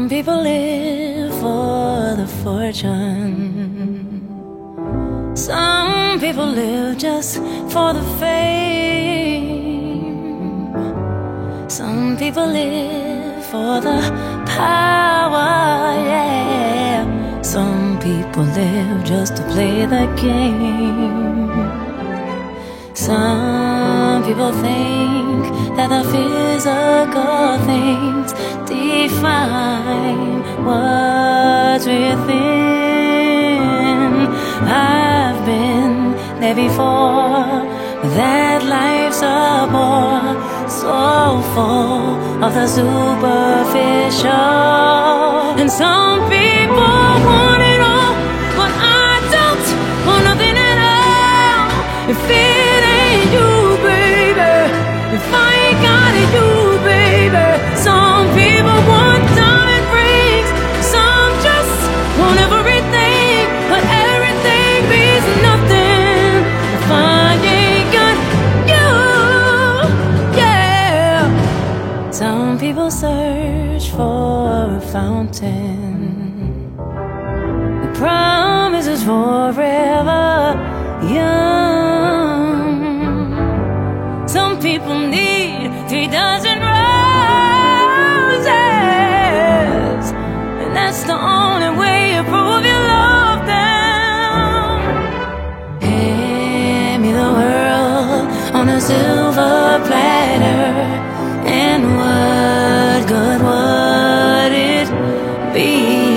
Some people live for the fortune. Some people live just for the fame. Some people live for the power, yeah. Some people live just to play the game. Some people think that the physical things define what's within. I've been there before, that life's a bore, so full of the superficial. And some people want it all, but I don't want nothing at all. If it ain't you, baby, if I ain't got it, you, baby. Some people want diamond rings, some just want everything, but everything means nothing if I ain't got you, yeah. Some people search for a fountain, the promise is forever young. Some people need 3 dozen roses, and that's the only way you prove you love them. Hand me the world on a silver platter, and what good would it be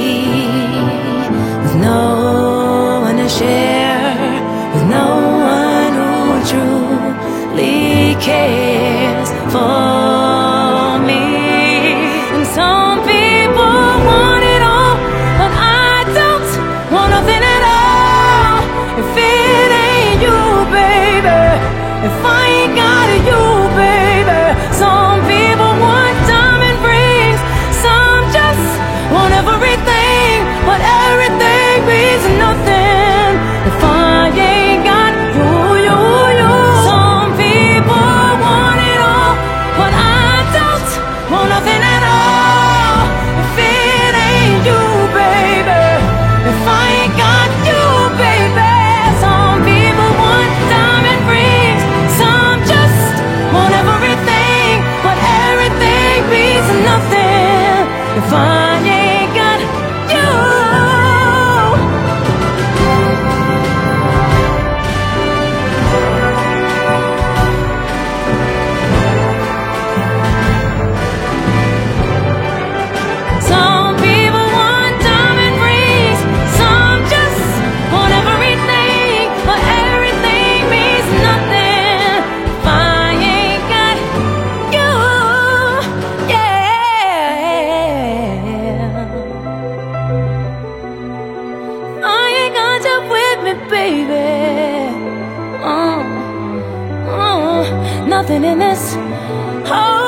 with no one to share, with no one who truly cares for me? And some people want it all, but I don't want nothing at all. If it ain't you, baby, if I ain't got it, you, baby. Some people want diamond rings, some just want everything, but everything means nothing if I ain't got you, you, you. Some people want it all, but I don't want nothing at all. If it ain't you, baby, if I ain't got you, baby. Some people want diamond rings, some just want everything, but everything means nothing if I ain't got you. Some people want diamond rings, some just want everything, but everything means nothing if I ain't got you, yeah. I ain't got you with me, baby. Nothing in this whole